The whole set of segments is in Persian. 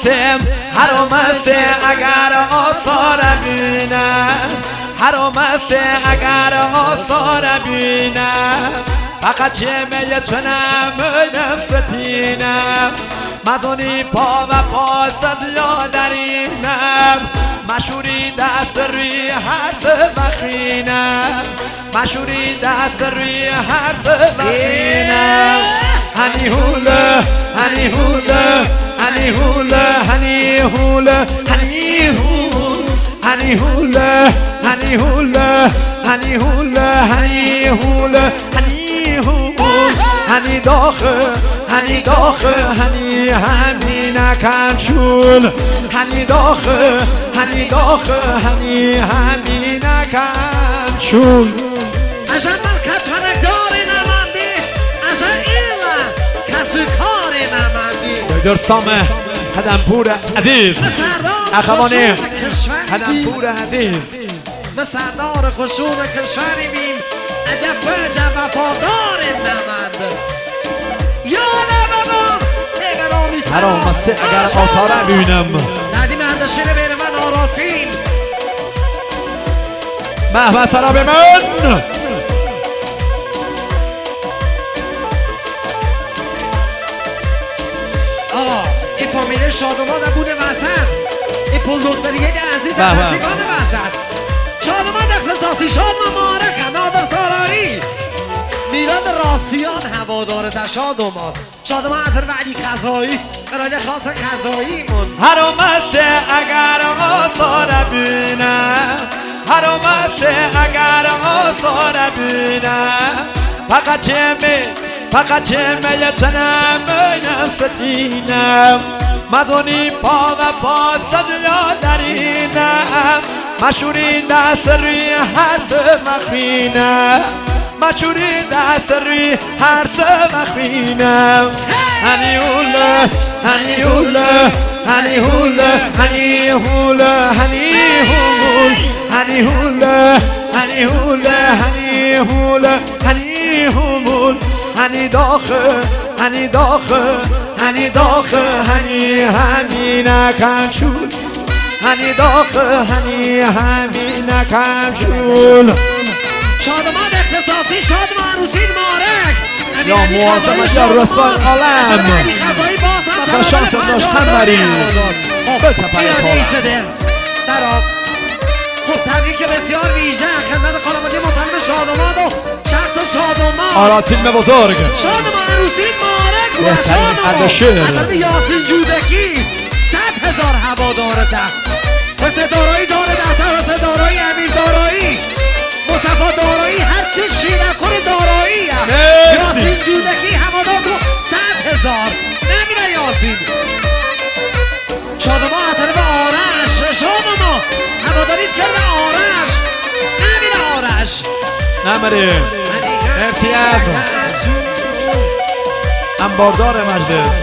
حرام است اگر آثار بینم، حرام است اگر آثار بینم، فقط جمعه چنم نفستینم، مدونی پا و پاس از یادرینم، مشوری دست روی حرف بخینم، مشوری دست روی حرف بخینم. هنی هوله هنی هوله هنی هوله هنی هوله هنی هوله هنی هوله هنی هوله هنی هوله هنی هوله هنی هوله هنی داخل هنی داخل هنی همین کنشول هنی داخل هنی داخل هنی همین کنشول. عشان ملکت هنگاری نماندی، عشان ایلا کسی کاری نماندی. دکتر سامه هدمپور عزیز، اخوانی هدمپور عزیز، ما سردار خشون کشوری بیم، عجب وجب وفادار نماند. یا نمام نگرامی سلام، حرام است اگر آثار بینم. ندیم اندشینه بین من آرافیم محمد سلام من. آقا این فامیل شادمان بوده وسط، این پولدختریه عزیز رسیگان وسط، شادمان اختصاصی شادمان مارک نادر سالاری میلاد راسیان هوادار در شادمان، شادمان عطر وعدی غذایی برای خاص غذاییمون. حرام است اگر آثار بینم، حرام است اگر آثار بینم، فقط جمعه چنم نفستینم، مدونی پا و پاس یادرینم، مشوری دست روی حرف مخینم، مشوری دست روی حرف مخینم. هنی هوله هنی هوله هنی هوله هنی هوله هنی هوله هنی هوله هنی هوله هنی هوله هنی هوله هنی داخل هنی داخل هنی داخل هنی همین کنشول هنی داخل هنی همین کنشول. شادمان اختصاصی شادمان عروسی مارک یا موازمت یا رسول عالم و شانس داشت خنبریم بتپر خواهد دراب. خب تبریک بسیار ویژه خدمت خانواده محترم شادمان و شخص شادمان آراتین بزرگ شادمان عروسی مارک و بهترین اردشیر شادمان یاسین جودکی 100,000 هوادار ده و ستارایی داره دسته و ستارایی امیر دارایی مصطفی دارایی هرچی شیرکر دارایی یاسین جودکی هوادار تو 100,000 نمیره یاسین. شادمان عطر آرش شادمان هواداری کرده آرش نمیره آرش نمیره امتیاز انباردار مجلس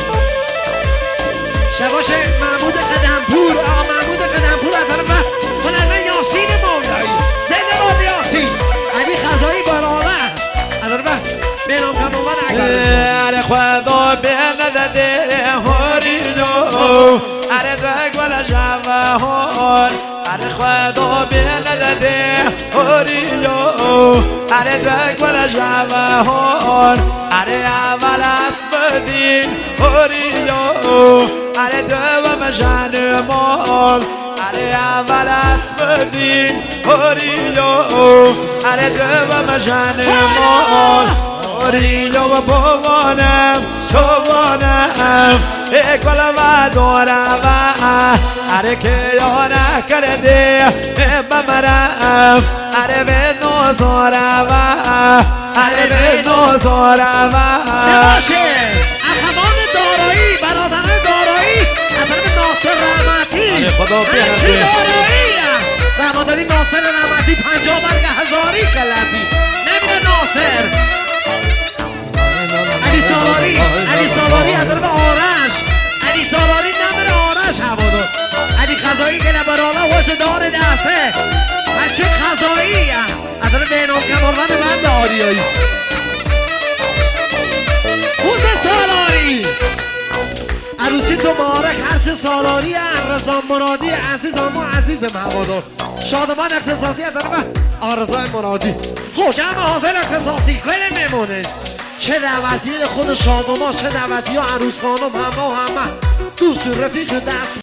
شباش محمود قدمپور. آقا محمود قدمپور از طرف هنرمند یاسین مولایی زنده باد یاسین. علی خزایی براره از طرف بینام کمومن اره خدا به ندده هوریلو اره دگ ولا جوهر اره خدا به ندده هوریلو اره دگ ولا جوهر اره اول اسبدین هوریلو اره دوم جنمال اره اول اسبدین هوریلو اره دوم جنمال هوریلو و بوانم شوانم اکل و دورم اره که یانه کرده بمرم اره به نوزارم اره به نوزارم. شباشه اخوان دارایی برادران دارایی از طرف ناصر رحمتی خدا هرچی دارایی رحمداری ناصر رحمتی 50 برگ هزاری کلبی نمیده ناصر علی سالاری از طرف آرش علی سالاری نمیده آرش هوادار علی خزایی که نبرالا وش دار دسته هرچی خزایی از طرف بینام کمارون بند آریایی عروسی تو مارک هرچی سالاری ارزان مرادی عزیز ما عزیز موادار شادمان اختصاصی از طرف آرزوی مرادی حکم حاضر اختصاصی کل میمونه چه دعوتی خود شادمان چه دعوتی ها عروس خانم همه و همه دوست رفیق دست